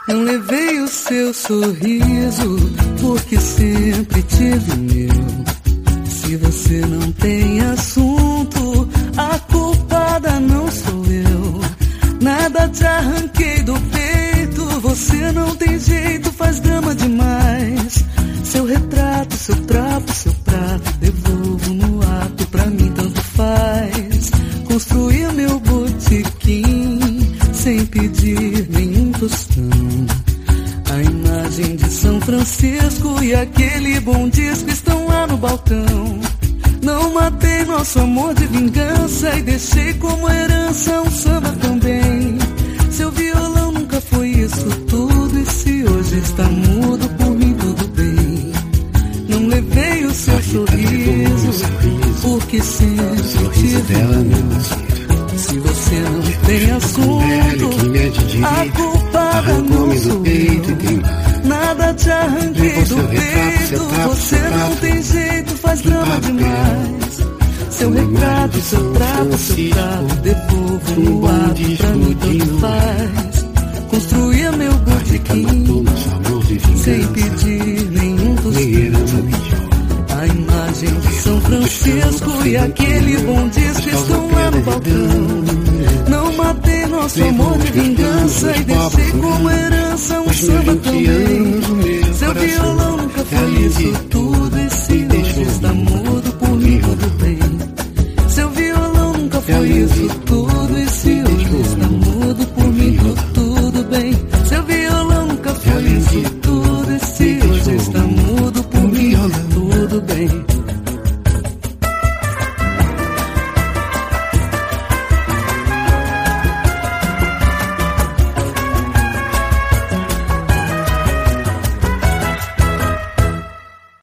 Não levei o seu sorriso, porque sempre tive o meu. Se você não tem assunto, a culpada não sou eu. Nada te arranquei do peito, você não tem jeito, faz drama demais. Seu retrato, seu trapo, seu prato, devolvo no ato, pra mim tanto faz. Construí meu botequim, sem pedir nenhum tostão. A imagem de São Francisco e aquele bom disco estão lá no balcão. Não matei nosso amor de vingança e deixei como herança um samba também. Seu violão nunca foi isso tudo, e se hoje está mudo, por mim tudo bem. Não levei o seu sorriso, porque sempre tive o. Se você não tem assunto, a culpada não sou eu. Nada te arranquei do peito, você não tem jeito, faz drama demais. Seu retrato, seu trapo, seu prato, devolvo no ato, pra mim tanto faz. Construía meu botequim, sem pedir nenhum tostão. A imagem de São Francisco e aquele bom disco estão lá no balcão. Não matei nosso amor de vingança e deixei como herança um samba também. Seu violão nunca foi isso tudo, e se hoje está mudo, por mim tudo bem. Seu violão nunca foi isso tudo, e se hoje está mudo, por mim tudo bem. Seu violão nunca foi isso tudo, e se hoje está mudo, por mim tudo bem.